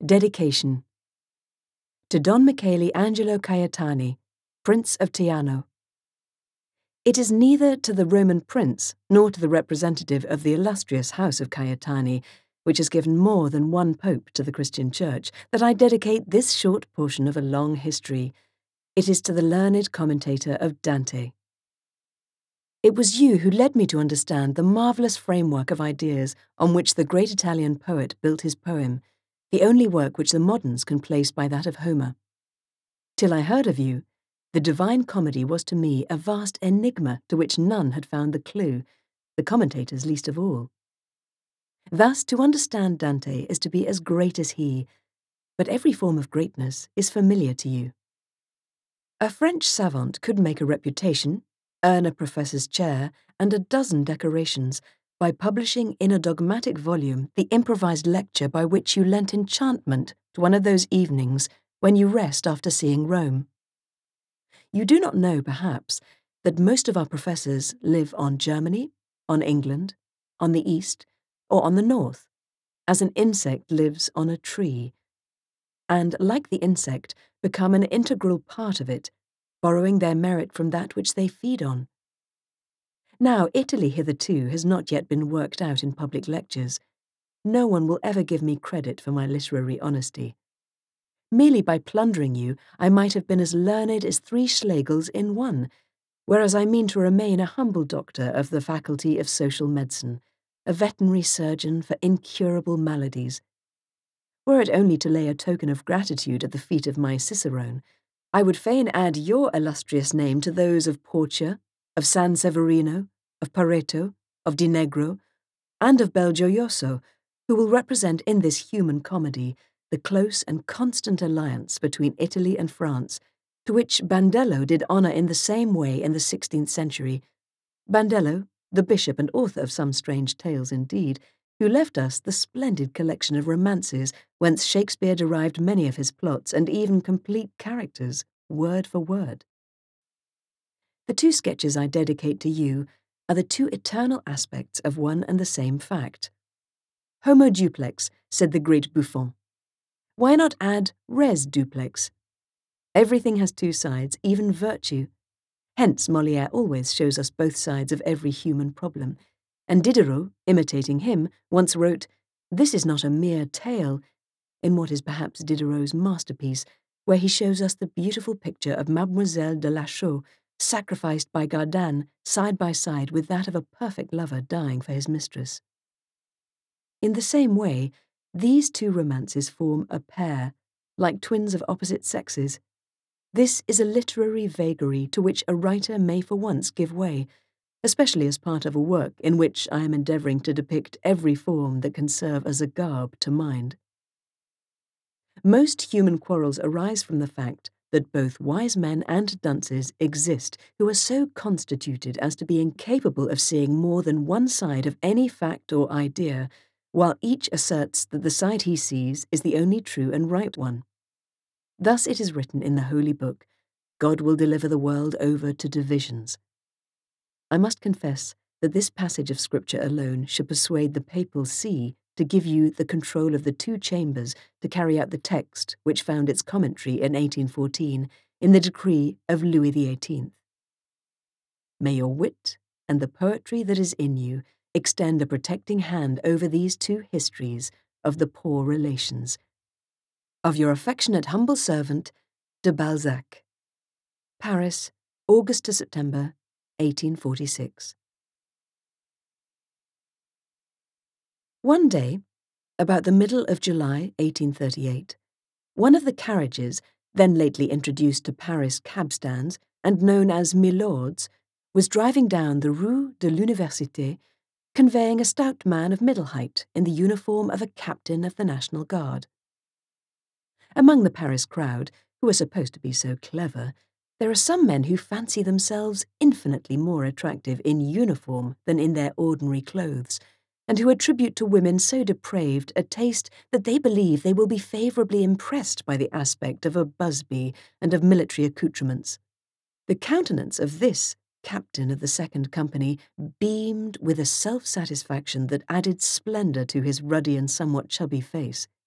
Dedication. To Don Michele Angelo Caetani, Prince of Teano. It is neither to the Roman prince nor to the representative of the illustrious house of Caetani, which has given more than one pope to the Christian Church, that I dedicate this short portion of a long history. It is to the learned commentator of Dante. It was you who led me to understand the marvellous framework of ideas on which the great Italian poet built his poem, the only work which the moderns can place by that of Homer. Till I heard of you, the Divine Comedy was to me a vast enigma to which none had found the clue, the commentators least of all. Thus, to understand Dante is to be as great as he, but every form of greatness is familiar to you. A French savant could make a reputation, earn a professor's chair, and a dozen decorations by publishing in a dogmatic volume the improvised lecture by which you lent enchantment to one of those evenings when you rest after seeing Rome. You do not know, perhaps, that most of our professors live on Germany, on England, on the East, or on the North, as an insect lives on a tree, and, like the insect, become an integral part of it, borrowing their merit from that which they feed on. Now, Italy hitherto has not yet been worked out in public lectures. No one will ever give me credit for my literary honesty. Merely by plundering you, I might have been as learned as 3 Schlegels in one, whereas I mean to remain a humble doctor of the Faculty of Social Medicine, a veterinary surgeon for incurable maladies. Were it only to lay a token of gratitude at the feet of my Cicerone, I would fain add your illustrious name to those of Porcia, of San Severino, of Pareto, of Di Negro, and of Belgioioso, who will represent in this human comedy the close and constant alliance between Italy and France, to which Bandello did honour in the same way in the 16th century. Bandello, the bishop and author of some strange tales indeed, who left us the splendid collection of romances whence Shakespeare derived many of his plots and even complete characters, word for word. The 2 sketches I dedicate to you are the 2 eternal aspects of one and the same fact. Homo duplex, said the great Buffon. Why not add res duplex? Everything has 2 sides, even virtue. Hence Molière always shows us both sides of every human problem, and Diderot, imitating him, once wrote, "This is not a mere tale," in what is perhaps Diderot's masterpiece, where he shows us the beautiful picture of Mademoiselle de la Chaux sacrificed by Gardanne side by side with that of a perfect lover dying for his mistress. In the same way, these 2 romances form a pair, like twins of opposite sexes. This is a literary vagary to which a writer may for once give way, especially as part of a work in which I am endeavouring to depict every form that can serve as a garb to mind. Most human quarrels arise from the fact that both wise men and dunces exist who are so constituted as to be incapable of seeing more than one side of any fact or idea, while each asserts that the side he sees is the only true and right one. Thus it is written in the Holy Book, God will deliver the world over to divisions. I must confess that this passage of Scripture alone should persuade the papal see to give you the control of the 2 chambers to carry out the text which found its commentary in 1814 in the decree of Louis XVIII. May your wit and the poetry that is in you extend a protecting hand over these 2 histories of the poor relations. Of your affectionate humble servant, de Balzac. Paris, August to September, 1846. One day, about the middle of July 1838, one of the carriages, then lately introduced to Paris cab stands and known as milords, was driving down the Rue de l'Université, conveying a stout man of middle height in the uniform of a captain of the National Guard. Among the Paris crowd, who are supposed to be so clever, there are some men who fancy themselves infinitely more attractive in uniform than in their ordinary clothes, and who attribute to women so depraved a taste that they believe they will be favourably impressed by the aspect of a busby and of military accoutrements. The countenance of this captain of the 2nd Company beamed with a self-satisfaction that added splendour to his ruddy and somewhat chubby face.